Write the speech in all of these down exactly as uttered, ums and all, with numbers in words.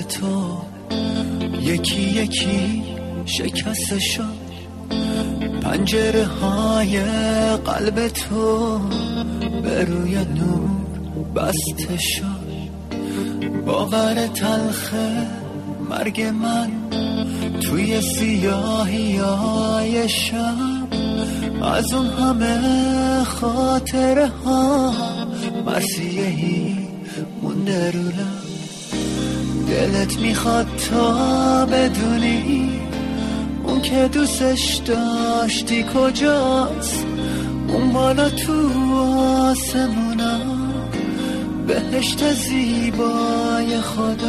تو یکی یکی شکسته شد، پنجره های قلب تو به روی نور بسته شد. باور تلخ مرگ من توی سیاهی های شب، از اون همه خاطره ها مرسیهی مونده رو لب. دلت میخواد تا بدونی اون که دوستش داشتی کجاست، اون بالا تو آسمونا بهشت زیبای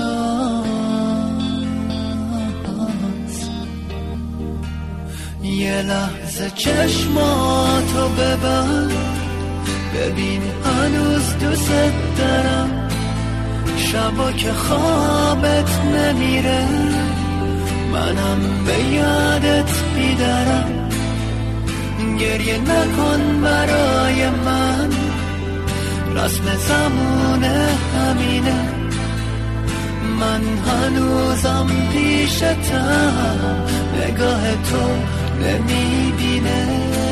خداست. یه لحظه چشماتو ببند، ببین هنوز دوست دارم. شبا که خوابت نمیره منم به یادت میدارم. گریه نکن برای من، رسم زمونه همینه. من هنوزم پیشتم، نگاه تو نمیبینه.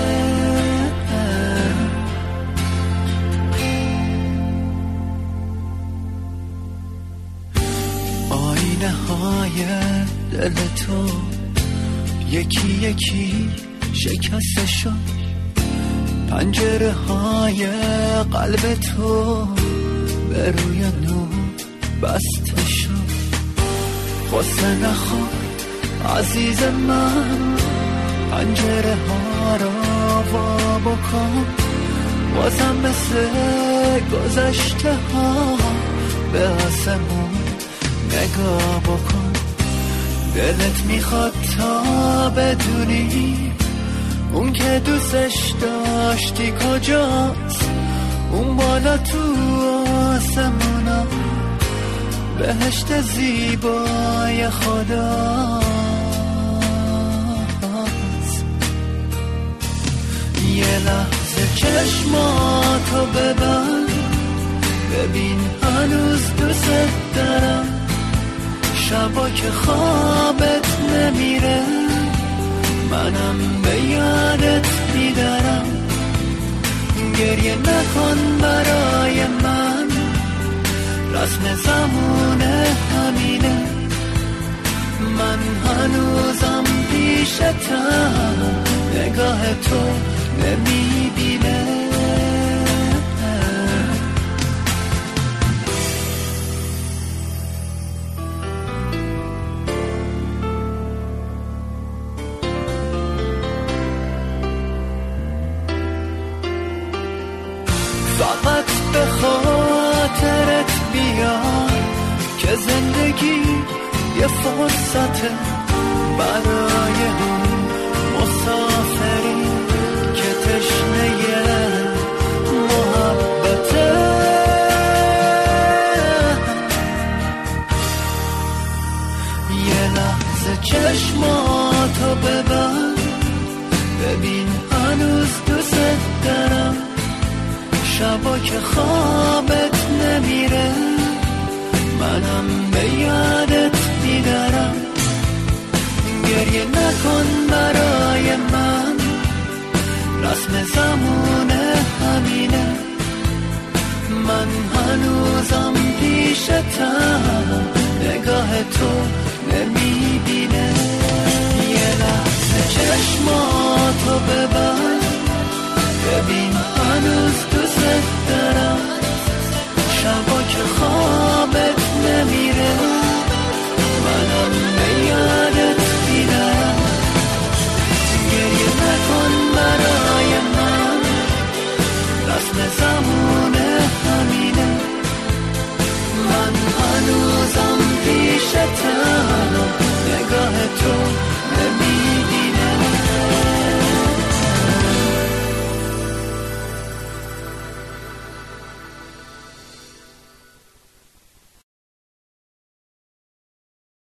آینه های دل تو یکی یکی شکسته شد، پنجره های قلب تو به روی نور بسته شد. غصه نخور عزیز من، پنجره ها را وا بکن. بازم مثل گذشته ها به آسمون نگاه بکن. دلت میخواد تا بدونی اون که دوستش داشتی کجاست، اون بالا تو آسمونا بهشت زیبای خداست. یه لحظه چشماتو ببند، ببین هنوز دوست دارم. شبا که خوابت نمیره منم به یادت میدارم. گریه نکن برای من، رسم زمونه همینه. من هنوزم پیشتم، نگاه تو نمیبینه. فقط به خاطرت بیار که زندگی یه فرصته برای اون مسافری که تشنه محبته. یه لحظه چشماتو ببند، ببین هنوز دوست دارم. شبا که خوابت نمیره منم به یادت میدارم. گریه نکن برای من، رسم زمونه همینه. من هنوزم پیشتم، نگاه تو نمیبینه. یه لحظه چشماتو به